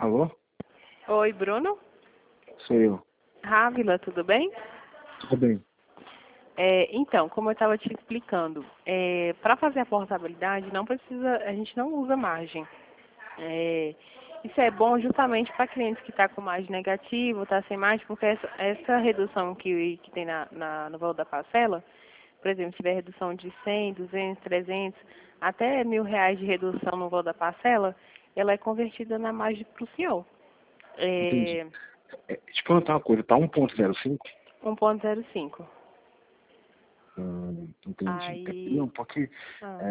Alô? Oi, Bruno? Sou eu. Rávila, tudo bem? Tudo bem. Então, como eu estava te explicando, para fazer a portabilidade não precisa, a gente não usa margem. Isso é bom justamente para clientes que estão com margem negativa, está sem margem, porque essa redução que tem no valor da parcela, por exemplo, se tiver redução de 100, 200, 300, até R$ 1.000 de redução no valor da parcela, ela é convertida na margem para o senhor. Entendi. Te perguntar uma coisa, tá 1.05? 1,05. Entendi. Aí. Não, porque Ah.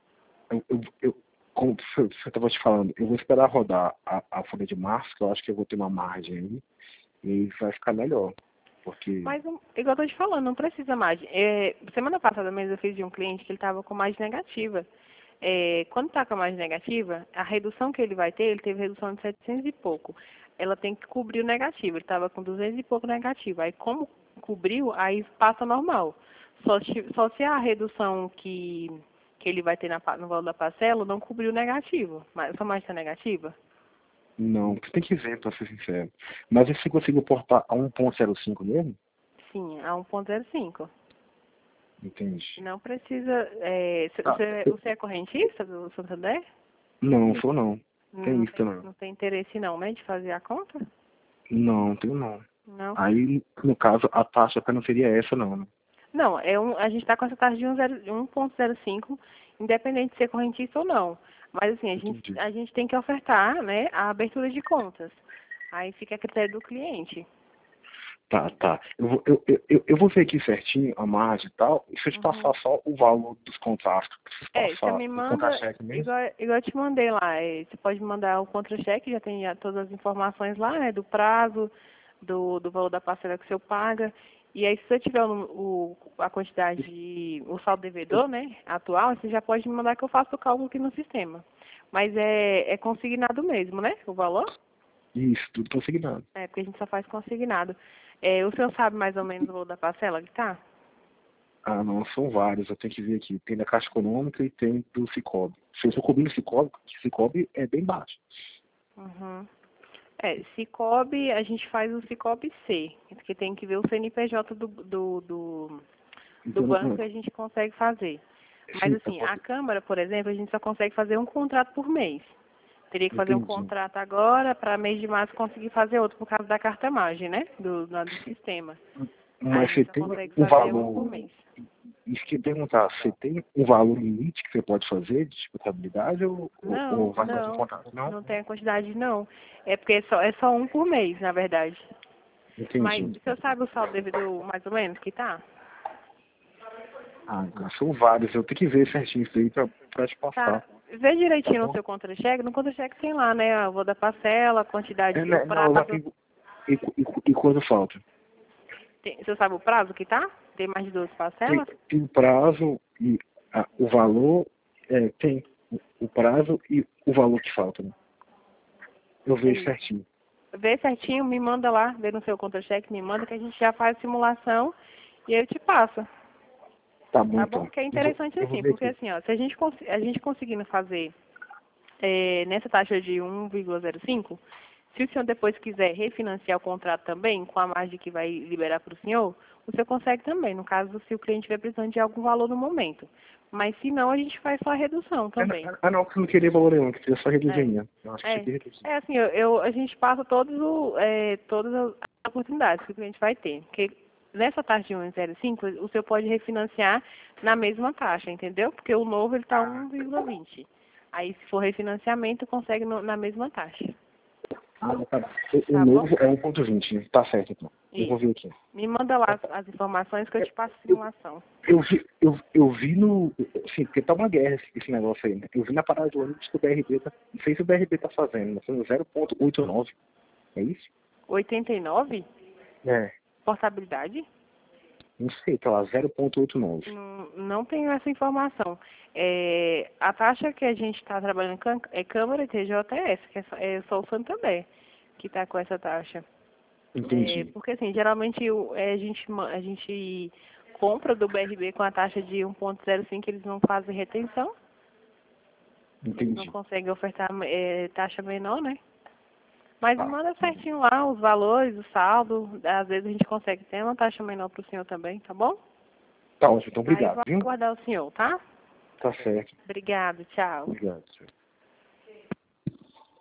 como eu estava te falando, eu vou esperar rodar a folha de março, que eu acho que eu vou ter uma margem aí, e vai ficar melhor. Porque. Mas, igual eu tô te falando, não precisa mais. Semana passada mesmo eu fiz de um cliente que ele estava com margem negativa. Quando está com a margem negativa, a redução que ele vai ter, ele teve redução de 700 e pouco. Ela tem que cobrir o negativo. Ele estava com 200 e pouco negativo. Aí, como cobriu, aí passa normal. Só se a redução que ele vai ter no valor da parcela não cobriu o negativo. Mas sua margem está negativa? Não, você tem que ver, pra ser sincero. Mas você conseguiu portar a 1.05 mesmo? Sim, a 1,05. Entendi. Não precisa. Tá. Você é correntista do Santander? Não, sou não. Tem Não isso tem, também. não tem interesse não, né, de fazer a conta? Não, tenho não. Não. Aí, no caso, a taxa até não seria essa, não, né? Não, a gente está com essa taxa de 1,05, independente de ser correntista ou não. Mas assim, Entendi. a gente tem que ofertar, né, a abertura de contas. Aí fica a critério do cliente. Tá, tá. Eu vou ver aqui certinho a margem e tal, e se eu te passar só o valor dos contratos, preciso Você passar me o manda, contra-cheque mesmo? igual eu te mandei lá, você pode mandar o contra-cheque, já todas as informações lá, né, do prazo, do valor da parcela que o senhor paga. E aí, se você tiver a quantidade, o saldo devedor, né, atual, você já pode me mandar que eu faço o cálculo aqui no sistema. Mas é consignado mesmo, né, o valor? Isso, tudo consignado. Porque a gente só faz consignado. O senhor sabe mais ou menos o valor da parcela que tá? Ah, não, são vários, eu tenho que ver aqui. Tem da Caixa Econômica e tem do Cicobi. Se eu estou cobrindo o Cicobi, porque o Cicobi é bem baixo. Uhum. Cicobi, a gente faz o Cicobi C, porque tem que ver o CNPJ do Então, banco que a gente consegue fazer. Mas sim, eu assim, a posso... Câmara, por exemplo, a gente só consegue fazer um contrato por mês. Teria que fazer um Entendi. contrato agora, para mês de março conseguir fazer outro, por causa da carta-magem, né? Do sistema. Aí a Mas você gente só tem consegue um fazer um por valor... mês. Isso que eu ia perguntar, você tem um valor limite que você pode fazer de disputabilidade ou Não, vai fazer um não, contrato? Não? não tem a quantidade não. É porque é só um por mês, na verdade. Mas Entendi. o senhor sabe o saldo devido mais ou menos que tá? Ah, cara, são vários. Eu tenho que ver certinho isso aí pra te Tá. passar. Vê Tá direitinho no bom? seu contra-cheque. No contra-cheque tem lá, né? Eu vou da parcela, a quantidade, o Né, não, lá prazo. tem... E quando falta? Você sabe o prazo que tá? Tem mais de 12 parcelas? Tem o prazo e o valor. Tem o prazo e o valor que falta, né? Eu É vejo isso. certinho. Vê certinho, me manda lá, vê no seu contra-cheque, me manda que a gente já faz a simulação e eu te passo. Tá bom, Tá bom? então. Porque é interessante Eu vou assim, ver porque aqui. assim, ó, se a gente conseguindo fazer nessa taxa de 1,05, se o senhor depois quiser refinanciar o contrato também, com a margem que vai liberar para o senhor consegue também, no caso, se o cliente estiver precisando de algum valor no momento. Mas se não, a gente faz só a redução também. Não, que eu não queria valor nenhum, que queria só reduzir É, minha. Eu acho que você é, queria reduzir. é assim, a gente passa todas as oportunidades que o cliente vai ter. Porque nessa taxa de 1,05, o senhor pode refinanciar na mesma taxa, entendeu? Porque o novo ele está 1,20. Aí, se for refinanciamento, consegue na mesma taxa. Ah, tá. O Tá bom? novo é 1.20, né? Tá certo, então. Eu vou Isso. ver aqui. Me manda lá as informações que eu te passo a Eu, simulação. eu vi no. Assim, porque tá uma guerra esse negócio aí, né? Eu vi na parada de ônibus que o BRB tá. Não sei se o BRB tá fazendo, mas foi no 0.89. É isso? 89? É. Portabilidade? Não sei, tá lá, 0.89. Não tenho essa informação. A taxa que a gente está trabalhando é Câmara e TJS, que é só o Santander que está com essa taxa. Entendi. Porque, assim, geralmente a gente compra do BRB com a taxa de 1,05, eles não fazem retenção, eles não Entendi. conseguem ofertar taxa menor, né? Mas manda certinho lá os valores, o saldo. Às vezes a gente consegue ter uma taxa menor para o senhor também, tá bom? Tá ótimo, então Aí obrigado, vou viu? aguardar o senhor, tá? Tá certo. Obrigado, tchau. Obrigado, senhor.